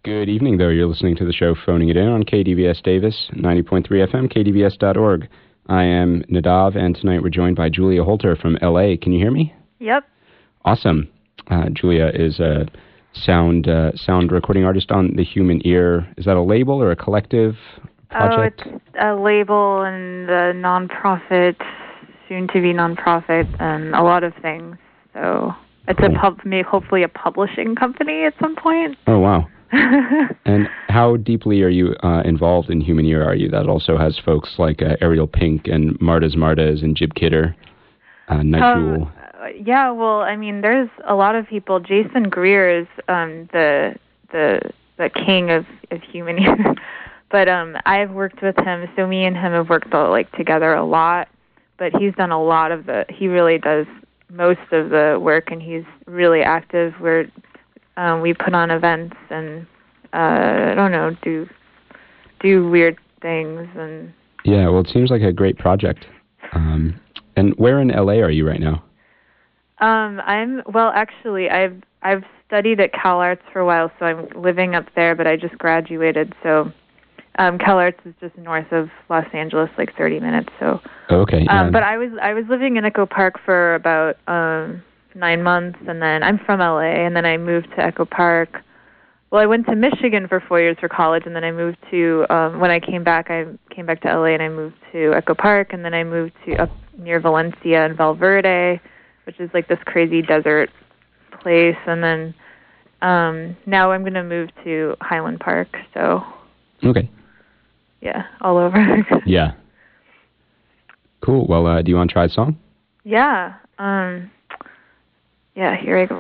Good evening, though. You're listening to the show Phoning It In on KDVS Davis, 90.3 FM, KDVS.org. I am Nadav, and tonight we're joined by Julia Holter from L.A. Can you hear me? Yep. Awesome. Julia is a sound recording artist on The Human Ear. Is that a label or a collective project? Oh, it's a label and a nonprofit, soon-to-be nonprofit, and a lot of things. So it's cool. Hopefully a publishing company at some point. Oh, wow. And how deeply are you involved in Human Ear? Are you? That also has folks like Ariel Pink and Martas and Jib Kidder, Night Jewel. Yeah, well, I mean, there's a lot of people. Jason Greer is the king of Human Ear, but I've worked with him. So me and him have worked together a lot. But he's done a lot of he really does most of the work, and he's really active. We put on events and I don't know, do weird things and. Yeah, well, it seems like a great project. And where in LA are you right now? I've studied at CalArts for a while, so I'm living up there. But I just graduated, so CalArts is just north of Los Angeles, like 30 minutes. So. Okay. But I was living in Echo Park for about 9 months, and then I'm from LA, and then I moved to Echo Park. Well, I went to Michigan for 4 years for college, and then I moved to, when I came back to LA, and I moved to Echo Park, and then I moved to up near Valencia and Valverde, which is like this crazy desert place, and then now I'm going to move to Highland Park, so. Okay. Yeah, all over. Yeah. Cool. Well, do you want to try a song? Yeah. Yeah, here I go.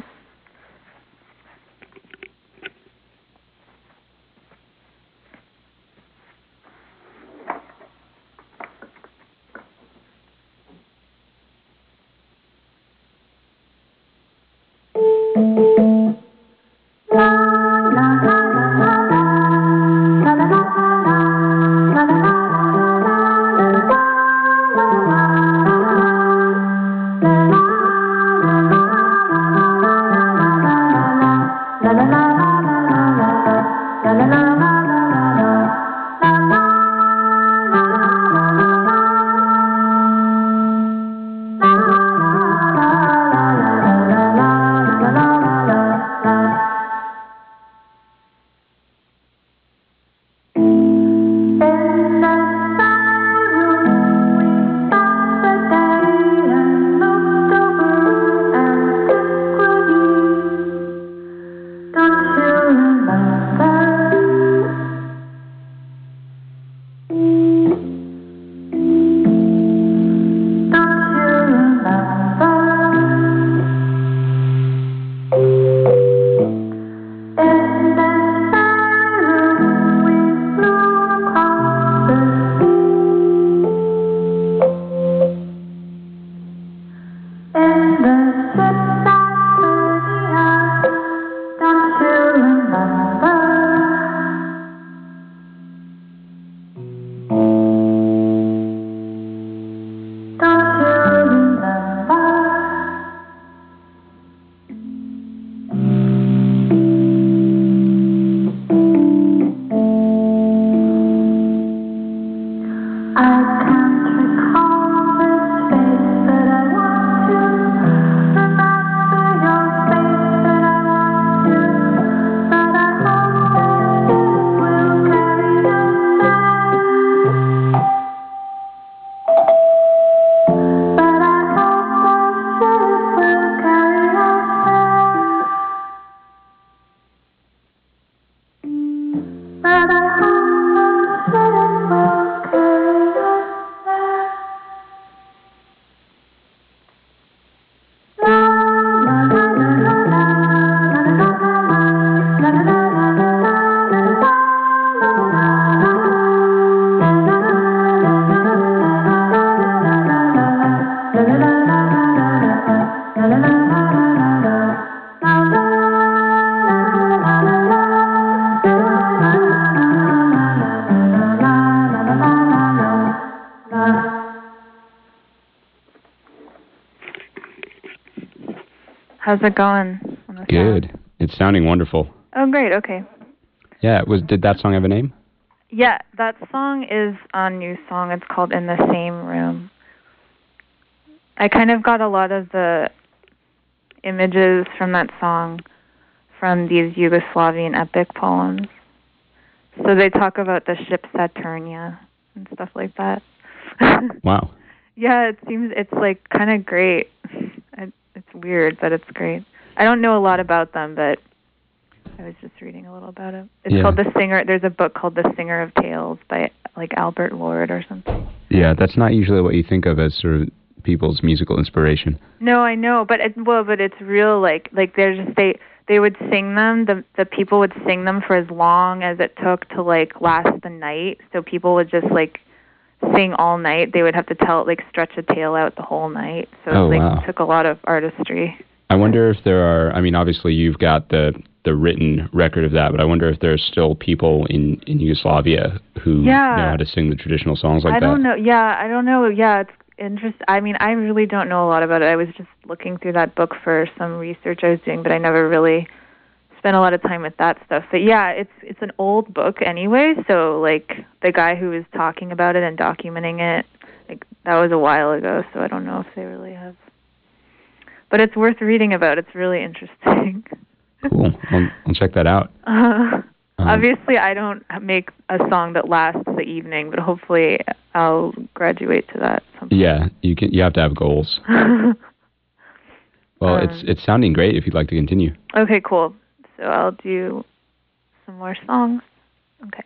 How's it going? Good. It's sounding wonderful. Oh, great. Okay. Yeah, did that song have a name? Yeah, that song is a new song. It's called In the Same Room. I kind of got a lot of the images from that song from these Yugoslavian epic poems. So they talk about the ship Saturnia and stuff like that. Wow. Yeah, it's like kind of great. It's weird, but it's great. I don't know a lot about them, but I was just reading a little about it. It's called The Singer. There's a book called The Singer of Tales by like Albert Lord or something. Yeah, that's not usually what you think of as sort of people's musical inspiration. No, I know, but it's real. Like they're just they would sing them. The people would sing them for as long as it took to like last the night. So people would just like sing all night. They would have to stretch a tale out the whole night. So it took a lot of artistry. I wonder if there are, I mean, obviously you've got the written record of that, but I wonder if there's still people in Yugoslavia who know how to sing the traditional songs like that. I don't know. Yeah, I don't know. Yeah, it's interesting. I mean, I really don't know a lot about it. I was just looking through that book for some research I was doing, but I never really spent a lot of time with that stuff. But yeah, it's an old book anyway, so like the guy who was talking about it and documenting it, like that was a while ago, so I don't know if they really have. But it's worth reading about. It's really interesting. Cool. I'll check that out. Obviously, I don't make a song that lasts the evening, but hopefully I'll graduate to that sometime. Yeah, you have to have goals. Well, it's sounding great if you'd like to continue. Okay, cool. So I'll do some more songs. Okay.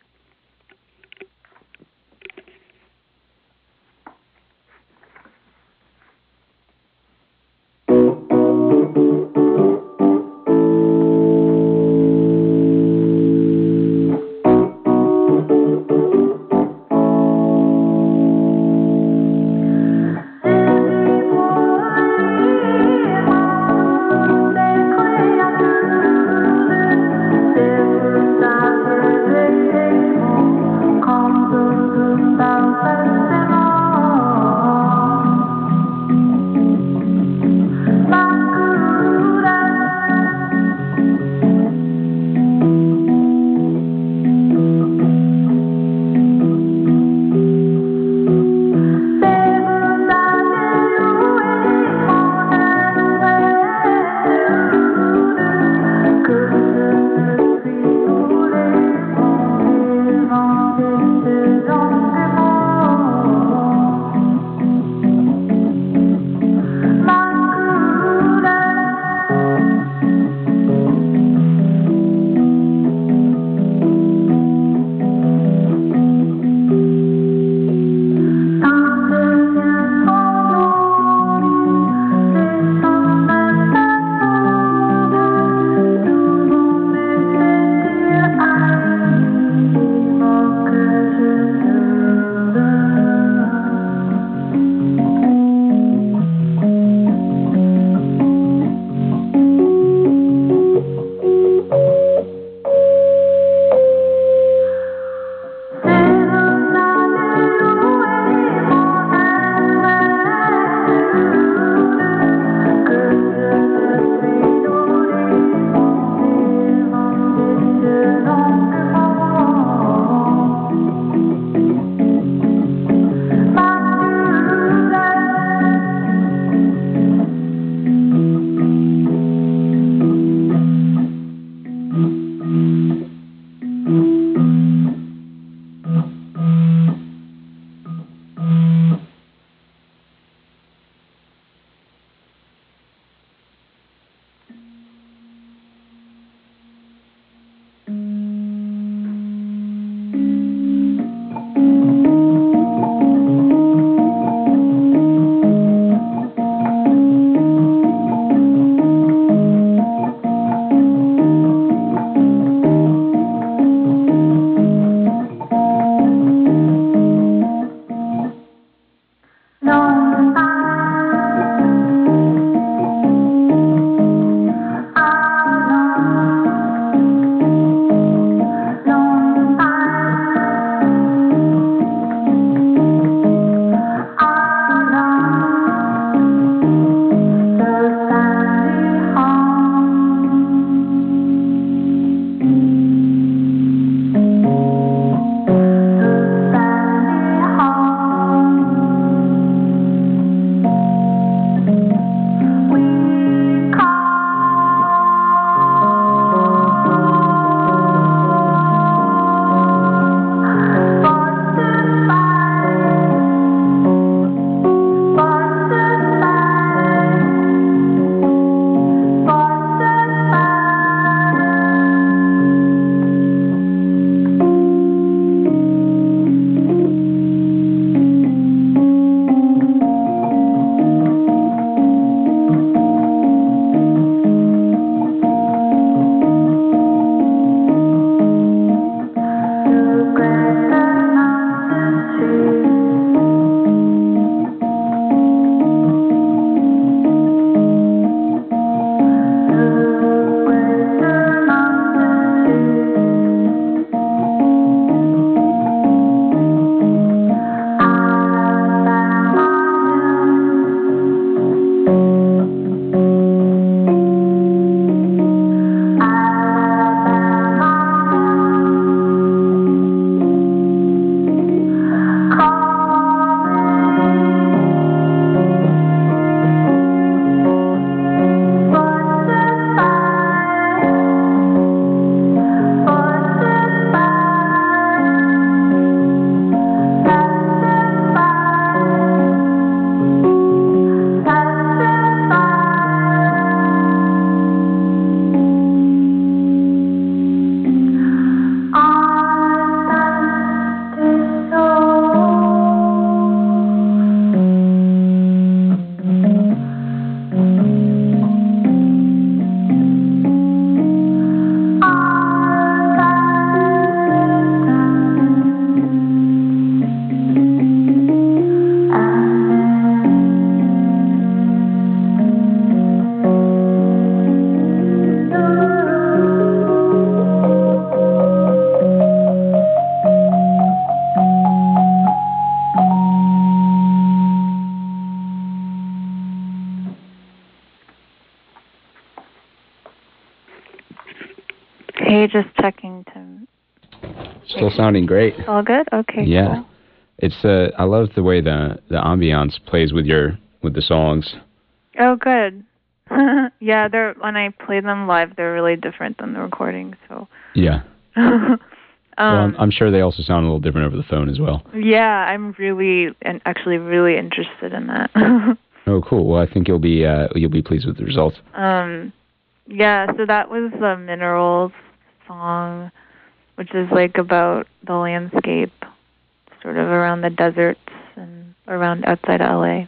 Still sounding great. All good? Okay, yeah. Cool. It's I love the way the ambiance plays with the songs. Oh, good. Yeah, when I play them live, they're really different than the recording, so. Yeah. Well, I'm sure they also sound a little different over the phone as well. Yeah, I'm actually really interested in that. Oh, cool. Well, I think you'll be pleased with the results. Yeah, so that was the Minerals song, which is like about the landscape, sort of around the deserts and around outside of LA.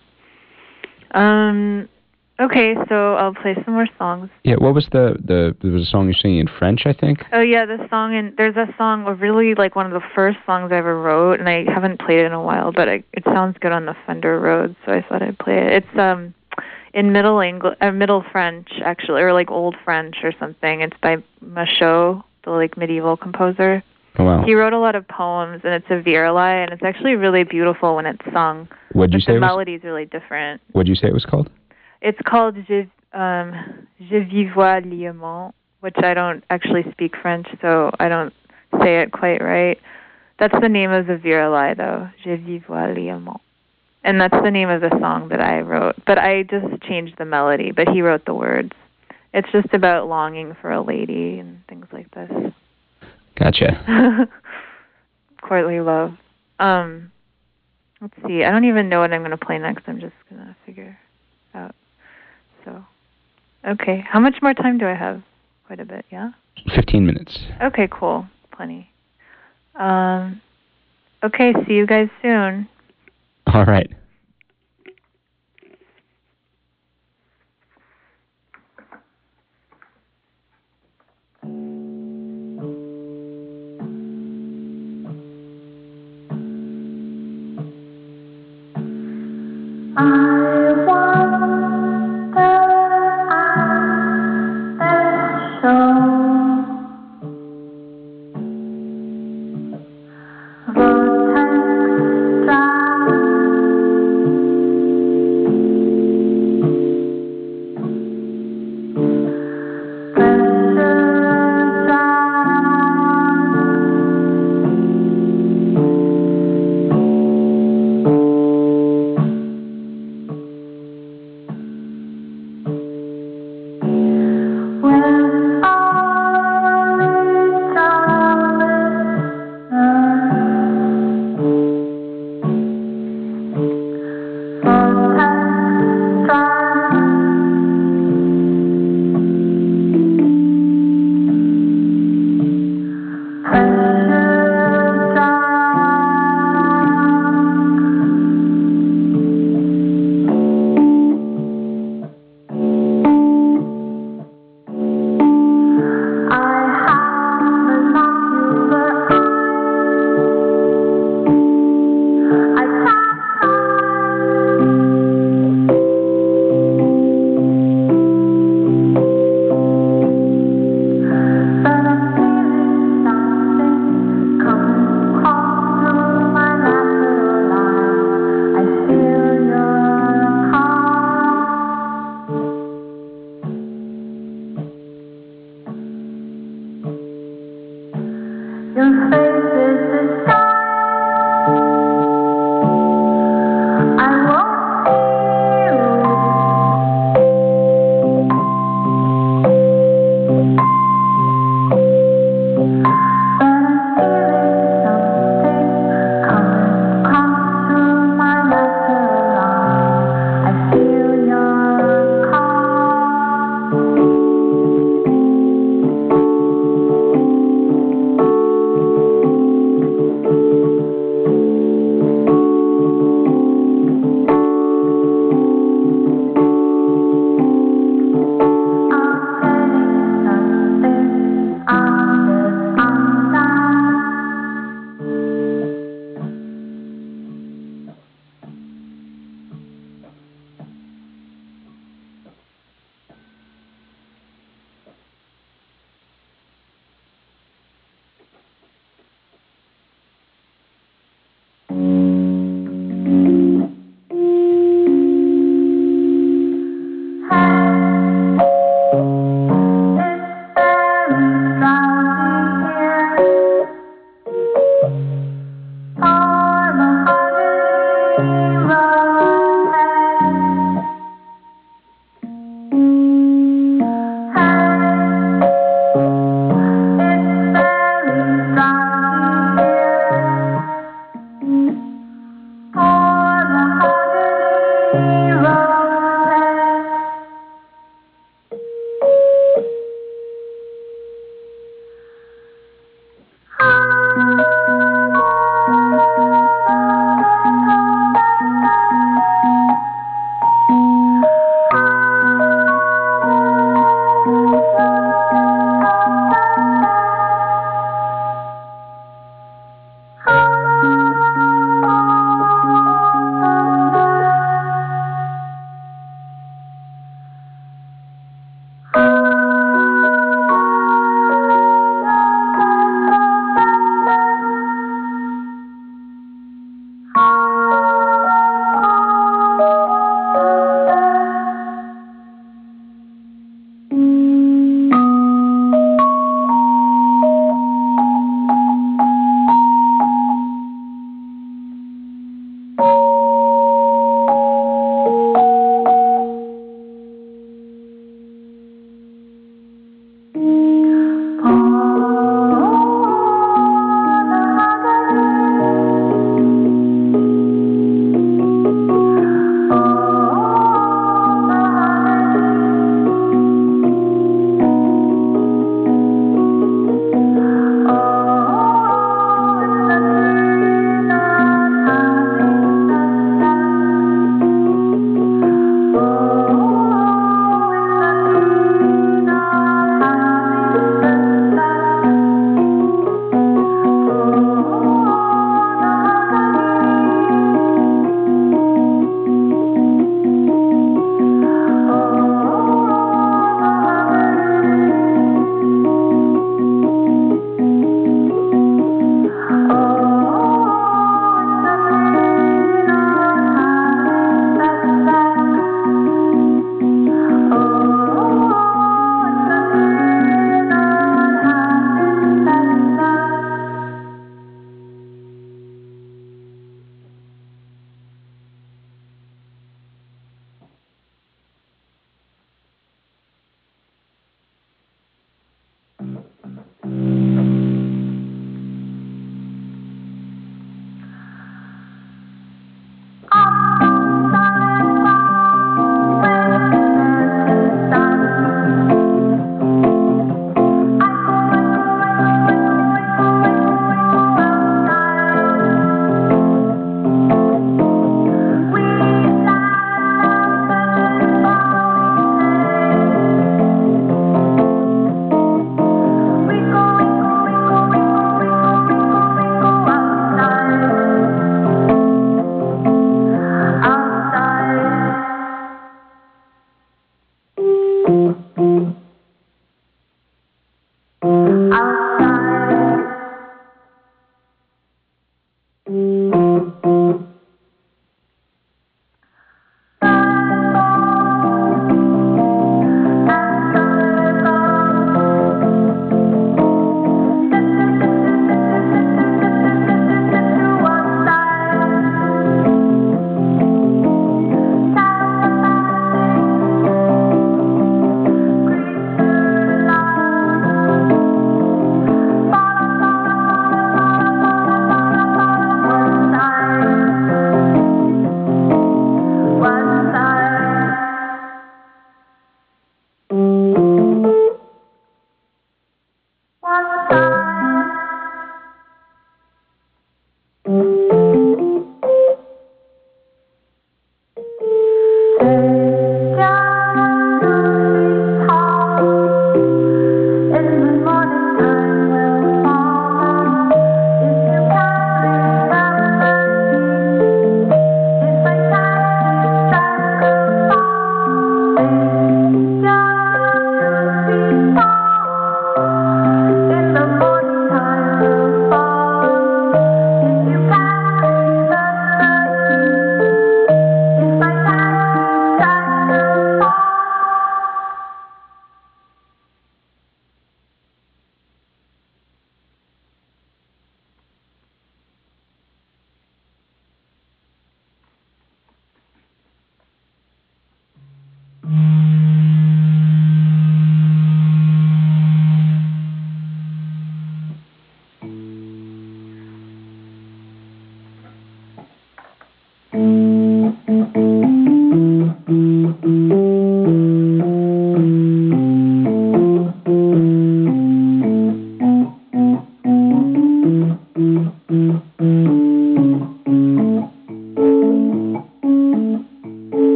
Okay, so I'll play some more songs. Yeah, what was there was a song you're singing in French, I think? Oh yeah, there's a song, really like one of the first songs I ever wrote, and I haven't played it in a while, but it sounds good on the Fender Rhodes, so I thought I'd play it. It's in Middle French actually, or like Old French or something. It's by Machaut, the like medieval composer. Oh, wow. He wrote a lot of poems, and it's a virelai, and it's actually really beautiful when it's sung. What'd you say? The melody's really different. What'd you say it was called? It's called Je vivois liement, which I don't actually speak French, so I don't say it quite right. That's the name of the virelai, though, Je vivois liement. And that's the name of the song that I wrote. But I just changed the melody, but he wrote the words. It's just about longing for a lady and things like this. Gotcha. Courtly love. Let's see. I don't even know what I'm going to play next. I'm just going to figure out. So, okay. How much more time do I have? Quite a bit, yeah? 15 minutes. Okay, cool. Plenty. Okay, see you guys soon. All right.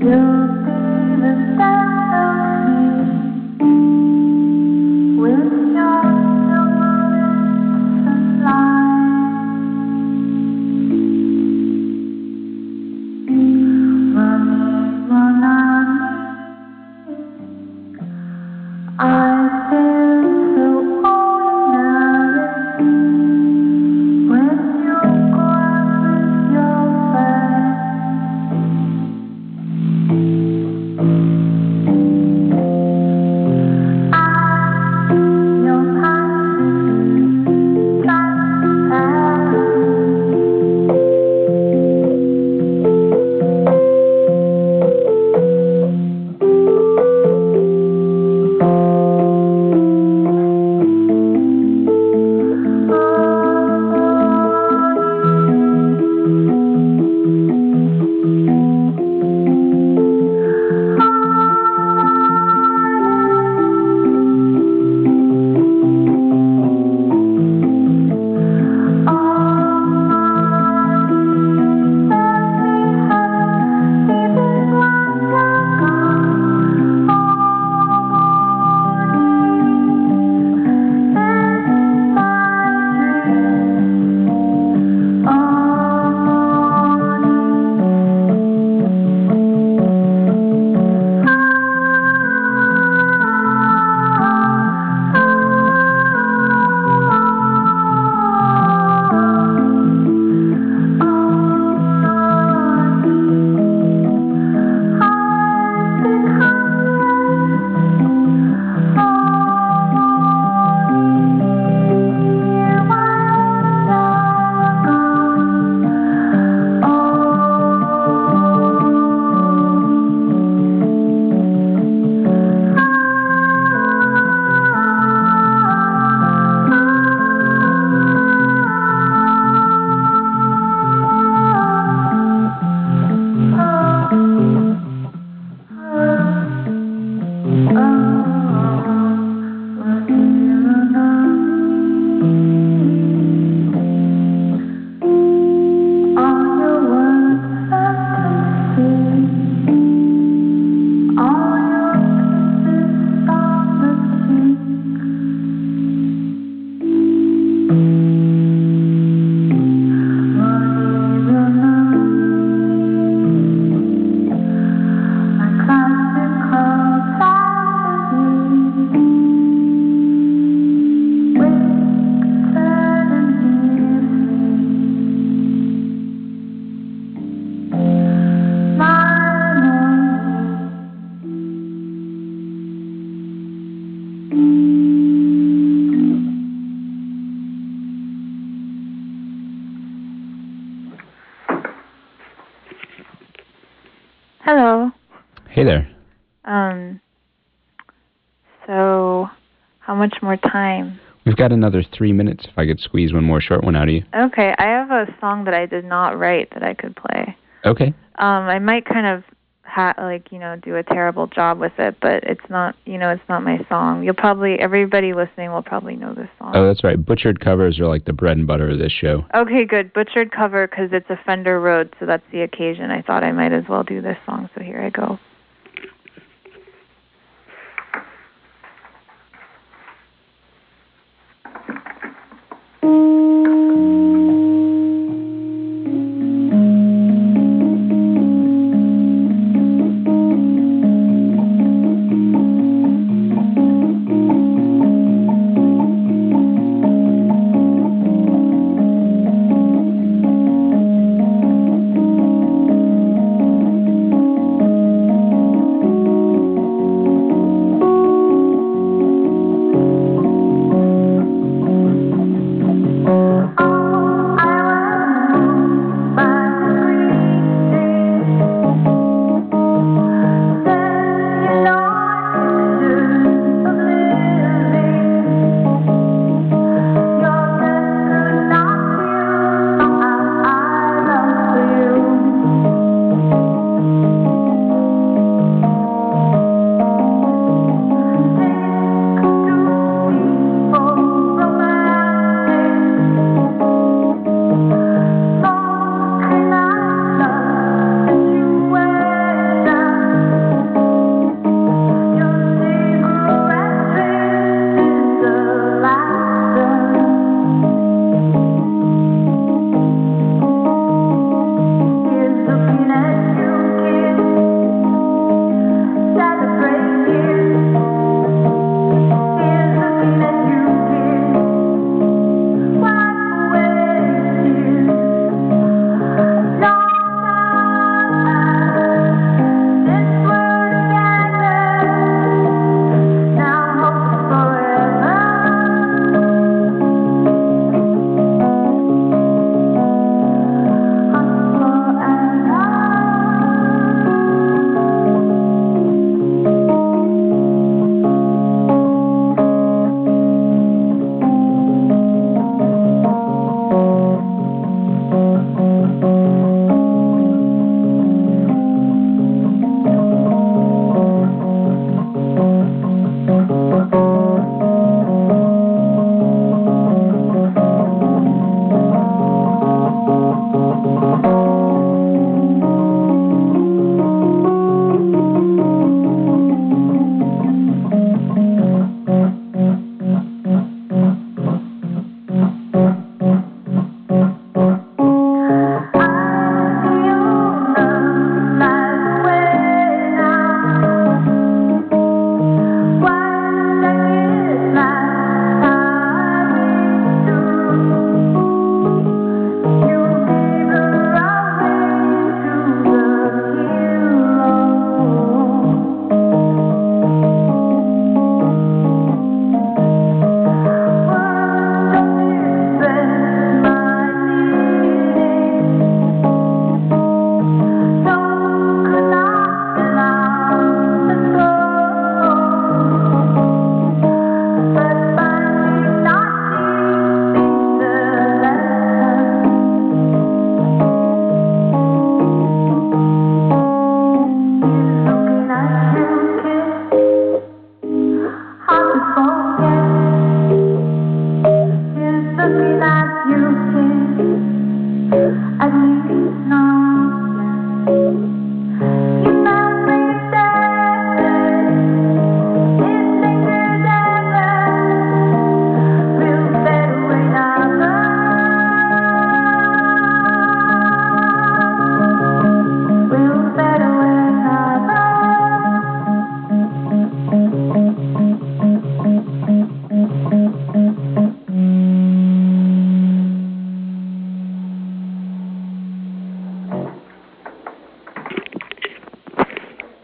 Hello. Hey there. So how much more time? We've got another 3 minutes if I could squeeze one more short one out of you. Okay, I have a song that I did not write that I could play. Okay. I might kind of do a terrible job with it, but it's not, it's not my song. Everybody listening will probably know this song. Oh, that's right. Butchered covers are like the bread and butter of this show. Okay, good. Butchered cover because it's a Fender Rhodes, so that's the occasion. I thought I might as well do this song, so here I go.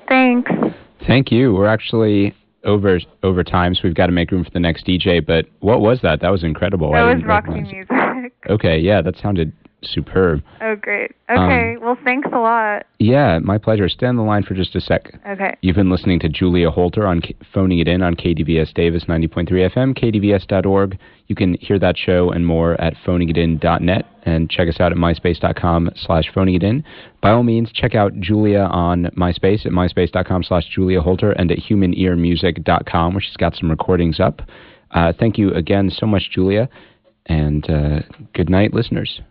thanks. Thank you. We're actually over time, so we've got to make room for the next DJ. But what was that? That was incredible. That was Roxy Music. Okay, yeah, that sounded superb. Oh, great. Okay, well, thanks a lot. Yeah, my pleasure. Stay on the line for just a sec. Okay. You've been listening to Julia Holter on Phoning It In on KDVS Davis 90.3 FM, kdvs.org. You can hear that show and more at phoningitin.net, and check us out at myspace.com/phoningitin. By all means, check out Julia on MySpace at myspace.com/Julia Holter and at humanearmusic.com, where she's got some recordings up. Thank you again so much, Julia, and good night, listeners.